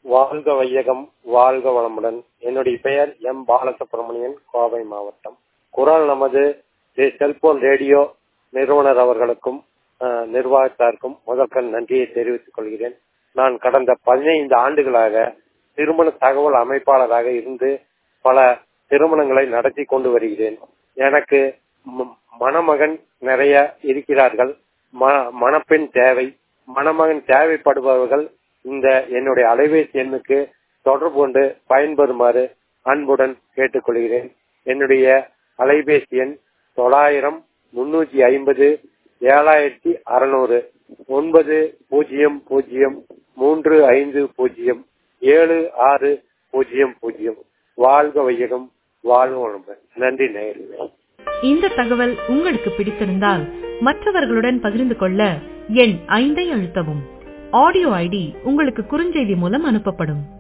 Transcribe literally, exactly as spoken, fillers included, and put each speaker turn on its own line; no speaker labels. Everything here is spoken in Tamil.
வாழ்க வையகம், வாழ்க வளமுடன். என்னுடைய பெயர் எம் பாலசுப்ரமணியன், கோவை மாவட்டம். குரல் நமது செல்போன் ரேடியோ நிறுவனர் அவர்களுக்கும் நிர்வாகத்தாருக்கும் முதற்கண் நன்றியை தெரிவித்துக் கொள்கிறேன். நான் கடந்த பதினைந்து ஆண்டுகளாக திருமண தகவல் அமைப்பாளராக இருந்து பல திருமணங்களை நடத்தி கொண்டு வருகிறேன். எனக்கு மணமகன் நிறைய இருக்கிறார்கள், மணப்பெண் தேவை. மணமகன் தேவைப்படுபவர்கள் இந்த என்னுடைய அலைபேசி எண்ணுக்கு தொடர்பு கொண்டு பயன்பெறுமாறு அன்புடன் கேட்டுக்கொள்கிறேன். என்னுடைய அலைபேசி எண் தொள்ளாயிரம் முன்னூத்தி ஐம்பது ஏழாயிரத்தி அறுநூறு ஒன்பது பூஜ்ஜியம் பூஜ்ஜியம் மூன்று ஐந்து பூஜ்ஜியம் ஏழு ஆறு பூஜ்ஜியம் பூஜ்ஜியம். வாழ்க வையகம், வாழ்க வளமுடன். நன்றி நேயர்களே.
இந்த தகவல் உங்களுக்கு பிடித்திருந்தால் மற்றவர்களுடன் பகிர்ந்து கொள்ள எண் ஐந்தை அழுத்தவும். ஆடியோ ஐடி உங்களுக்கு குறுஞ்செய்தி மூலம் அனுப்பப்படும்.